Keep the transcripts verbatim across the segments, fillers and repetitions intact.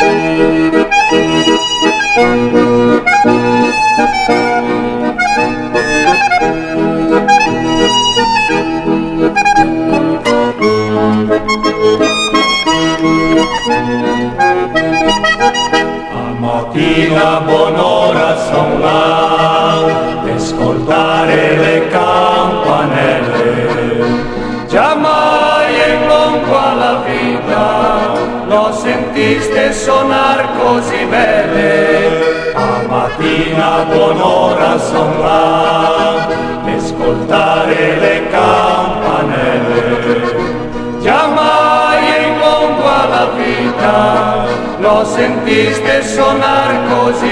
Mattina buon'ora son là, ascoltare le campanelle. Giammai in lungo alla vita lo sentiste sonar così belle. A mattina buon'ora son là, ascoltare le campanelle. Giammai in lungo alla vita lo sentiste sonar così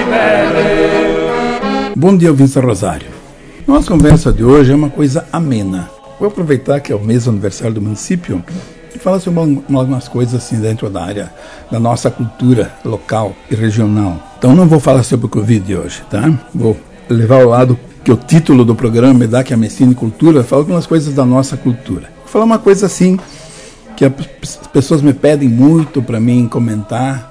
bene. Bom dia, ouvintes da Rosário. Nossa conversa de hoje é uma coisa amena. Vou aproveitar que é o mês aniversário do município e falar sobre algumas coisas assim dentro da área da nossa cultura local e regional. Então não vou falar sobre o Covid hoje, tá? Vou levar ao lado que o título do programa me dá, que é a Medicina e Cultura, fala algumas coisas da nossa cultura. Vou falar uma coisa assim que as pessoas me pedem muito para mim comentar.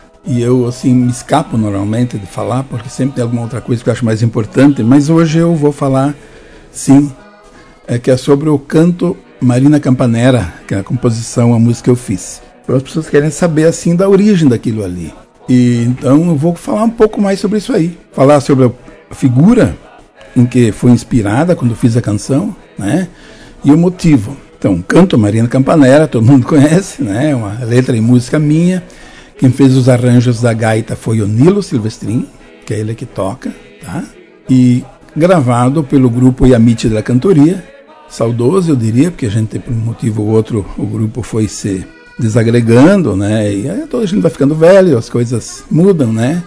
E eu, assim, me escapo normalmente de falar, porque sempre tem alguma outra coisa que eu acho mais importante. Mas hoje eu vou falar, sim, é, que é sobre o canto Marina Campanera, que é a composição, a música que eu fiz. As pessoas querem saber, assim, da origem daquilo ali. E então eu vou falar um pouco mais sobre isso aí. Falar sobre a figura em que foi inspirada quando fiz a canção, né? E o motivo. Então, canto Marina Campanera, todo mundo conhece, né? Uma letra e música minha. Quem fez os arranjos da gaita foi o Nilo Silvestrin, que é ele que toca, tá? E gravado pelo grupo Yamite da Cantoria, saudoso eu diria, porque a gente, por um motivo ou outro, o grupo foi se desagregando, né? E aí toda a gente vai ficando velho, as coisas mudam, né?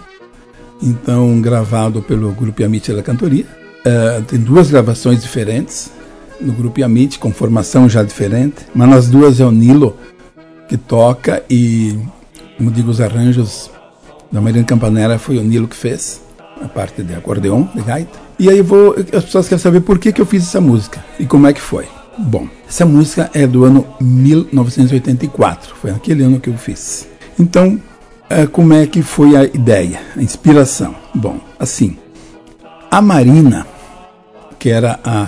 Então, gravado pelo grupo Yamite da Cantoria. Uh, tem duas gravações diferentes no grupo Yamite, com formação já diferente, mas nas duas é o Nilo que toca e... Como digo, os arranjos da Marina Campanera foi o Nilo que fez, a parte de acordeon, de gaita. E aí vou, as pessoas querem saber por que, que eu fiz essa música e como é que foi. Bom, essa música é do ano mil novecentos e oitenta e quatro, foi naquele ano que eu fiz. Então, é, como é que foi a ideia, a inspiração? Bom, assim, a Marina, que era a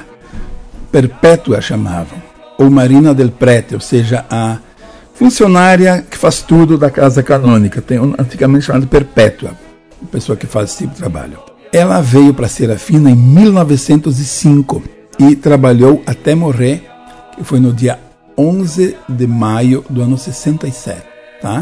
Perpétua chamavam, ou Marina del Prete, ou seja, a funcionária que faz tudo da casa canônica, tem um, antigamente chamada Perpétua, a pessoa que faz esse tipo de trabalho. Ela veio para Serafina em mil novecentos e cinco e trabalhou até morrer, que foi no dia onze de maio do ano sessenta e sete, tá?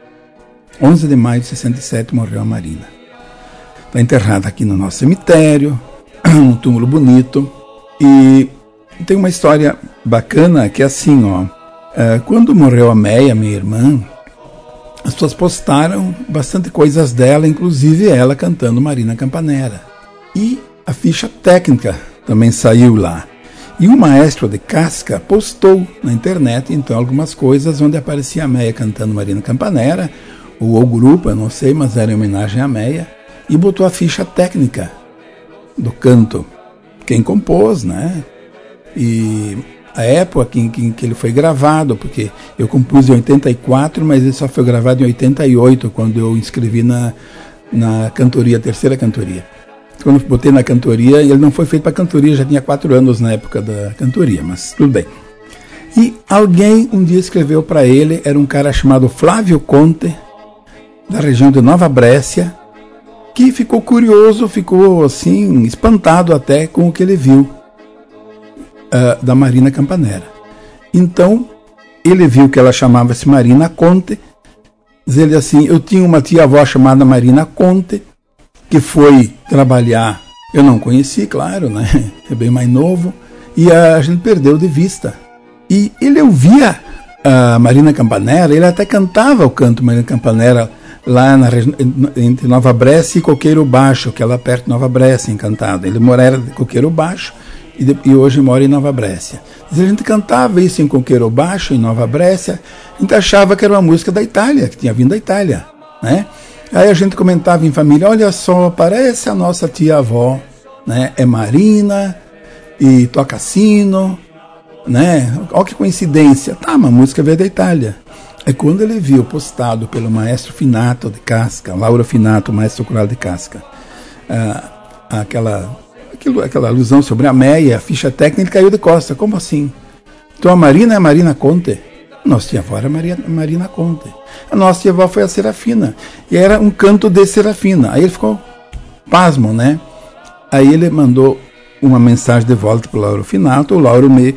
onze de maio de sessenta e sete morreu a Marina. Está enterrada aqui no nosso cemitério, um túmulo bonito, e tem uma história bacana que é assim, ó. Uh, quando morreu a Meia, minha irmã, as pessoas postaram bastante coisas dela, inclusive ela cantando Marina Campanera. E a ficha técnica também saiu lá. E o maestro de Casca postou na internet, então, algumas coisas onde aparecia a Meia cantando Marina Campanera, ou o grupo, eu não sei, mas era em homenagem à Meia, e botou a ficha técnica do canto. Quem compôs, né? E... a época em que, em que ele foi gravado, porque eu compus em oitenta e quatro, mas ele só foi gravado em oitenta e oito, quando eu inscrevi na, na cantoria, terceira cantoria. Quando eu botei na cantoria, ele não foi feito para cantoria, já tinha quatro anos na época da cantoria, mas tudo bem. E alguém um dia escreveu para ele, era um cara chamado Flávio Conte, da região de Nova Brécia, que ficou curioso, ficou assim, espantado até com o que ele viu. Uh, da Marina Campanera. Então, ele viu que ela chamava-se Marina Conte, diz ele assim, eu tinha uma tia-avó chamada Marina Conte, que foi trabalhar, eu não conheci, claro, né, é bem mais novo, e a gente perdeu de vista. E ele ouvia a Marina Campanera, ele até cantava o canto Marina Campanera lá na, entre Nova Brécia e Coqueiro Baixo, que é lá perto de Nova Brécia, Encantado. Ele morava de Coqueiro Baixo, E, de, e hoje mora em Nova Brécia. A gente cantava isso em Coqueiro Baixo, em Nova Brécia, a gente achava que era uma música da Itália, que tinha vindo da Itália, né? Aí a gente comentava em família, olha só, parece a nossa tia-avó, né? É Marina e toca sino, né? Olha que coincidência. Tá, uma música veio da Itália. é quando ele viu postado pelo maestro Finato de Casca, Lauro Finato, maestro coral de Casca, ah, aquela, aquilo, aquela alusão sobre a Meia, a ficha técnica, caiu de costa. Como assim? Então a Marina é a Marina Conte? Nossa tia-avó era a Maria, Marina Conte. A nossa tia-avó foi a Serafina. E era um canto de Serafina. Aí ele ficou pasmo, né? Aí ele mandou uma mensagem de volta para o Lauro Finato. O Lauro me,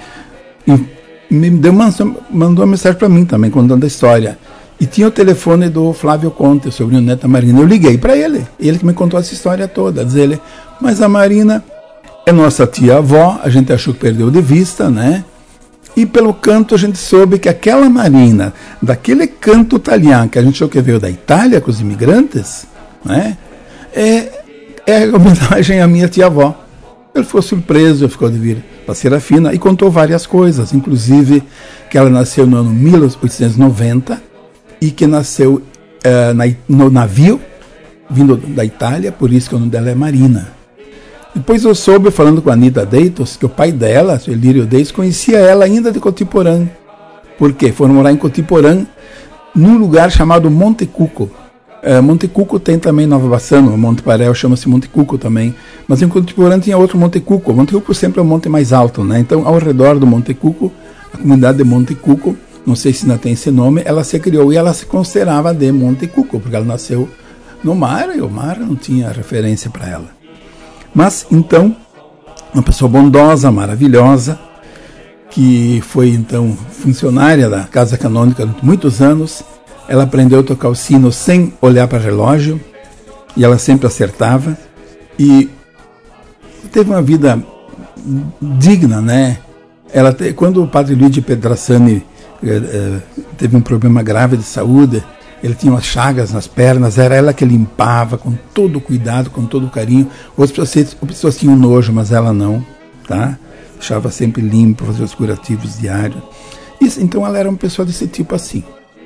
me deu uma, mandou uma mensagem para mim também, contando a história. E tinha o telefone do Flávio Conte, o sobrinho neto da Marina. Eu liguei para ele. Ele que me contou essa história toda. Diz ele, mas a Marina é nossa tia-avó. A gente achou que perdeu de vista, né? E pelo canto a gente soube que aquela Marina, daquele canto italiano, que a gente achou que veio da Itália com os imigrantes, né, é, é homenagem à minha tia-avó. Ele ficou surpreso, ficou de vir para Serafina e contou várias coisas, inclusive que ela nasceu no ano mil oitocentos e noventa e que nasceu uh, na, no navio vindo da Itália, por isso que o nome dela é Marina. Depois eu soube, falando com a Anita Deitos, que o pai dela, o Elírio Deitos, conhecia ela ainda de Cotiporã. Por quê? Foram morar em Cotiporã, num lugar chamado Monte Cuco. É, Monte Cuco tem também Nova Bassano, o Monte Parel chama-se Monte Cuco também. Mas em Cotiporã tinha outro Monte Cuco. O Monte Cuco sempre é o monte mais alto, né? Então, ao redor do Monte Cuco, a comunidade de Monte Cuco, não sei se ainda tem esse nome, ela se criou e ela se considerava de Monte Cuco, porque ela nasceu no mar e o mar não tinha referência para ela. Mas, então, uma pessoa bondosa, maravilhosa, que foi, então, funcionária da Casa Canônica durante muitos anos. Ela aprendeu a tocar o sino sem olhar para o relógio, e ela sempre acertava. E teve uma vida digna, né? Ela te, quando o padre Luigi Pedrassani eh, eh, teve um problema grave de saúde, ele tinha umas chagas nas pernas, era ela que limpava com todo cuidado, com todo carinho. Outras pessoas, pessoas tinham nojo, mas ela não, tá? Deixava sempre limpo, fazia os curativos diários. Isso, então ela era uma pessoa desse tipo assim.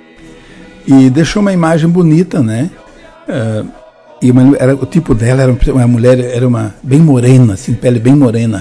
E deixou uma imagem bonita, né? Uh, e uma, era, o tipo dela era uma mulher, era uma bem morena, assim, pele bem morena.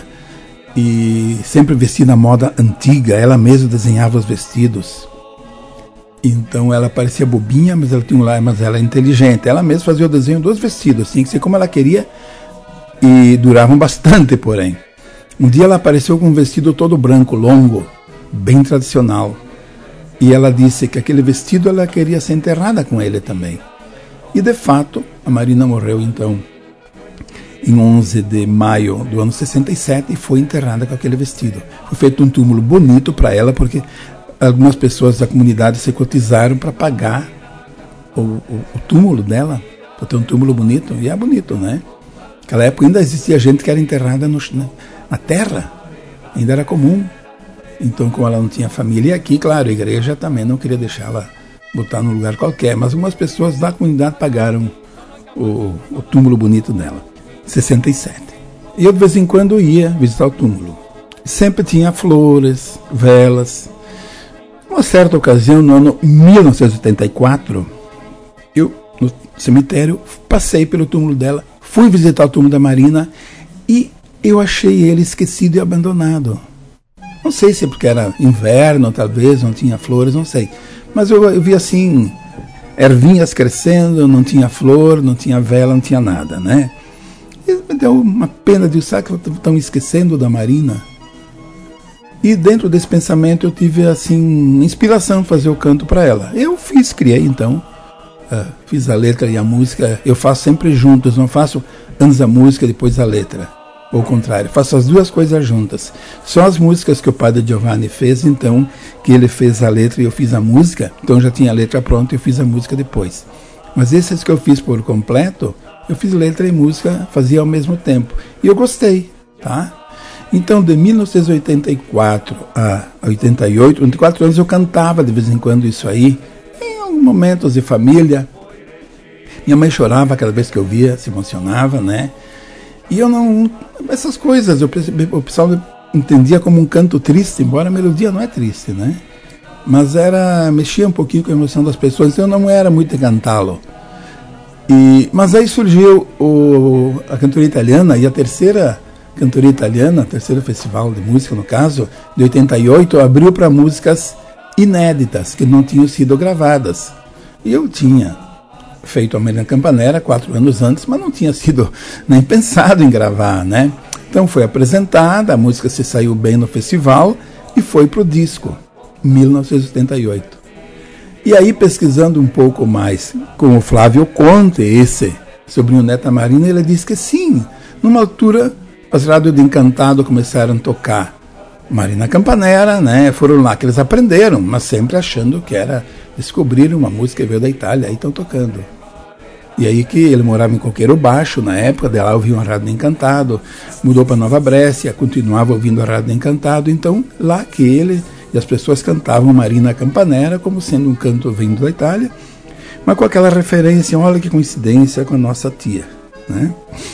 E sempre vestida na moda antiga, ela mesma desenhava os vestidos. Então ela parecia bobinha, mas ela tinha um lar, mas ela era inteligente. Ela mesma fazia o desenho dos vestidos, tinha que ser como ela queria, e duravam bastante, porém. Um dia ela apareceu com um vestido todo branco, longo, bem tradicional. E ela disse que aquele vestido ela queria ser enterrada com ele também. E de fato, a Marina morreu então em onze de maio do ano sessenta e sete e foi enterrada com aquele vestido. Foi feito um túmulo bonito para ela, porque algumas pessoas da comunidade se cotizaram para pagar o, o, o túmulo dela, para ter um túmulo bonito. E é bonito, né? Naquela época ainda existia gente que era enterrada no, na, na terra, ainda era comum. Então, como ela não tinha família, e aqui, claro, a igreja também não queria deixá-la botar num lugar qualquer, mas algumas pessoas da comunidade pagaram o, o túmulo bonito dela, sessenta e sete. E eu de vez em quando ia visitar o túmulo. Sempre tinha flores, velas. Uma certa ocasião, no ano mil novecentos e oitenta e quatro, eu, no cemitério, passei pelo túmulo dela, fui visitar o túmulo da Marina e eu achei ele esquecido e abandonado. Não sei se é porque era inverno, talvez, não tinha flores, não sei. Mas eu, eu vi assim, ervinhas crescendo, não tinha flor, não tinha vela, não tinha nada, né? E me deu uma pena de sabe que estão esquecendo da Marina. E dentro desse pensamento eu tive assim inspiração de fazer o canto para ela. Eu fiz, criei então, uh, fiz a letra e a música. Eu faço sempre juntos, não faço antes a música depois a letra. Ou o contrário, faço as duas coisas juntas. Só as músicas que o padre Giovanni fez, então, que ele fez a letra e eu fiz a música, então já tinha a letra pronta e eu fiz a música depois. Mas esses que eu fiz por completo, eu fiz letra e música, fazia ao mesmo tempo. E eu gostei, tá? Então, de mil novecentos e oitenta e quatro a oitenta e oito, oitenta e quatro anos, eu cantava de vez em quando isso aí, em alguns momentos de família. Minha mãe chorava cada vez que eu via, se emocionava, né? E eu não... Essas coisas, eu, o pessoal entendia como um canto triste, embora a melodia não é triste, né? Mas era... mexia um pouquinho com a emoção das pessoas, então eu não era muito de cantá-lo. E, mas aí surgiu o, a cantoria italiana, e a terceira cantoria italiana, o terceiro festival de música, no caso, de oitenta e oito, abriu para músicas inéditas, que não tinham sido gravadas. E eu tinha feito a Marina Campanella quatro anos antes, mas não tinha sido nem pensado em gravar, né? Então foi apresentada, a música se saiu bem no festival e foi pro disco, mil novecentos e oitenta e oito. E aí, pesquisando um pouco mais com o Flávio Conte, esse sobrinho neto da Marina, ele disse que sim, numa altura as rádios de Encantado começaram a tocar Marina Campanella, né? Foram lá que eles aprenderam, mas sempre achando que era descobrir uma música que veio da Itália, aí estão tocando. E aí que ele morava em Coqueiro Baixo, na época, de lá ouvia uma rádio de Encantado, mudou para Nova Brécia, continuava ouvindo a rádio de Encantado, então lá que ele e as pessoas cantavam Marina Campanella como sendo um canto vindo da Itália, mas com aquela referência, olha que coincidência com a nossa tia, né?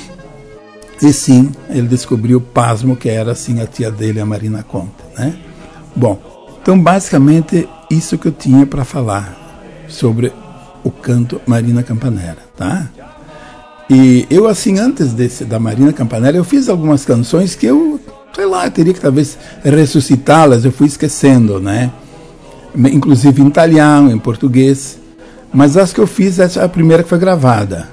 E sim, ele descobriu, pasmo, que era assim a tia dele, a Marina Conte, né? Bom, então basicamente isso que eu tinha para falar sobre o canto Marina Campanella, tá? E eu, assim, antes desse, da Marina Campanella, eu fiz algumas canções que eu, sei lá, eu teria que talvez ressuscitá-las, eu fui esquecendo, né? Inclusive em italiano, em português, mas as que eu fiz, essa é a primeira que foi gravada.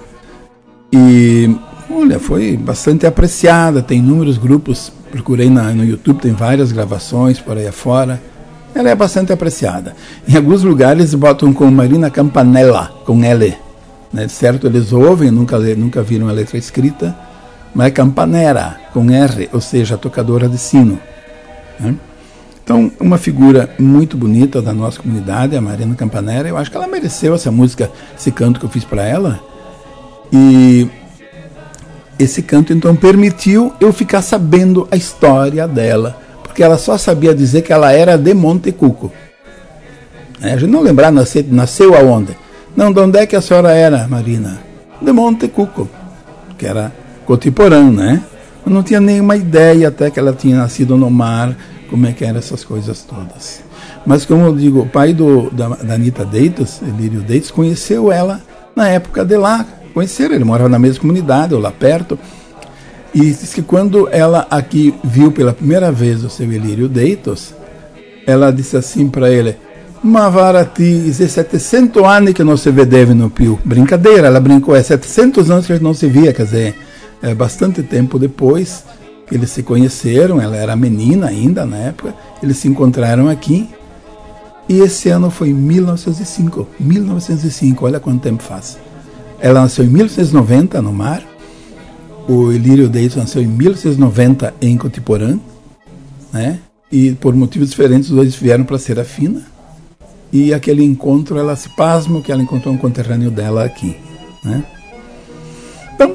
E, olha, foi bastante apreciada, tem inúmeros grupos, procurei na, no YouTube, tem várias gravações por aí afora. Ela é bastante apreciada. Em alguns lugares botam com Marina Campanella, com L, né? Certo, eles ouvem, nunca, nunca viram a letra escrita, mas é Campanera, com R, ou seja, tocadora de sino, né? Então, uma figura muito bonita da nossa comunidade, a Marina Campanella. Eu acho que ela mereceu essa música, esse canto que eu fiz para ela. E esse canto, então, permitiu eu ficar sabendo a história dela, porque ela só sabia dizer que ela era de Montecuco. É, a gente não lembrar, nasceu, nasceu aonde? Não, de onde é que a senhora era, Marina? De Montecuco, que era Cotiporã, né? Eu não tinha nenhuma ideia até que ela tinha nascido no mar, como é que eram essas coisas todas. Mas, como eu digo, o pai do, da, da Anita Deitos, Elírio Deitos, conheceu ela na época de lá. Conheceram, ele morava na mesma comunidade, ou lá perto. E diz que quando ela aqui viu pela primeira vez o seu Elírio Deitos, ela disse assim para ele: ma varati, é setecentos anos que não se vedeva no Pio. Brincadeira, ela brincou, é setecentos anos que a gente não se via, quer dizer, é bastante tempo depois eles se conheceram, ela era menina ainda na época, eles se encontraram aqui, e esse ano foi mil novecentos e cinco, mil novecentos e cinco, olha quanto tempo faz. Ela nasceu em mil novecentos e noventa no mar, o Elírio Deitos nasceu em mil novecentos e noventa em Cotiporã, né? E por motivos diferentes os dois vieram para Serafina, e aquele encontro, ela se pasma que ela encontrou um conterrâneo dela aqui, né? Então,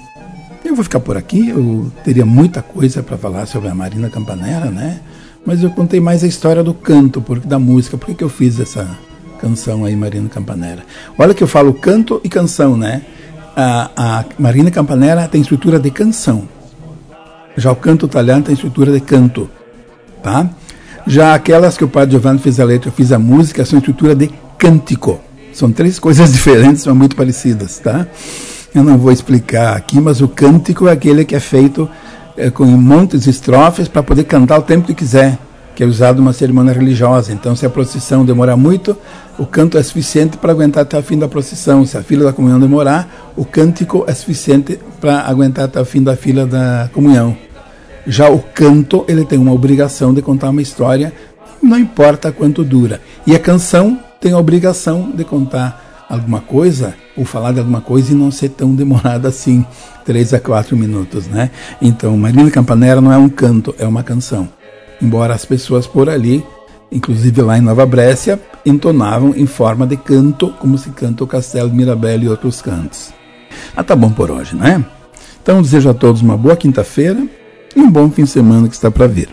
eu vou ficar por aqui, eu teria muita coisa para falar sobre a Marina Campanella, né? Mas eu contei mais a história do canto, porque, da música, por que eu fiz essa canção aí, Marina Campanella. Olha que eu falo canto e canção, né? A, a Marina Campanella tem estrutura de canção. Já o canto italiano tem estrutura de canto, tá? Já aquelas que o padre Giovanni fez a letra, eu fiz a música, são estrutura de cântico. São três coisas diferentes, mas muito parecidas, tá? Eu não vou explicar aqui, mas o cântico é aquele que é feito é, com montes de estrofes para poder cantar o tempo que quiser, que é usado numa cerimônia religiosa. Então, se a procissão demorar muito, o canto é suficiente para aguentar até o fim da procissão. Se a fila da comunhão demorar, o cântico é suficiente para aguentar até o fim da fila da comunhão. Já o canto, ele tem uma obrigação de contar uma história, não importa quanto dura. E a canção tem a obrigação de contar alguma coisa, ou falar de alguma coisa e não ser tão demorada assim, três a quatro minutos, né? Então, Marina Campanella não é um canto, é uma canção. Embora as pessoas por ali, inclusive lá em Nova Brécia, entonavam em forma de canto, como se canta o Castelo de Mirabel e outros cantos. Ah, tá bom por hoje, né? Então, desejo a todos uma boa quinta-feira e um bom fim de semana que está para vir.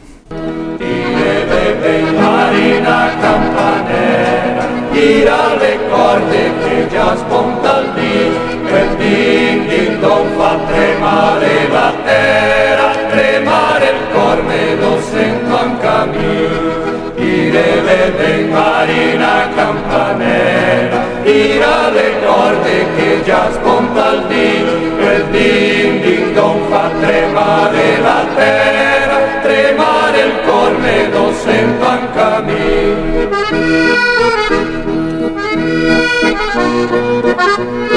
Marina Campanella, tira le corde che già sponta il dì, quel din din don fa tremare la terra, tremare il cor me lo sento anche a me. Tire le ben Marina Campanella, tira le corde che già sponta il dì, quel din din don fa tremare la terra, tremare il cor me lo sento anche a me. Música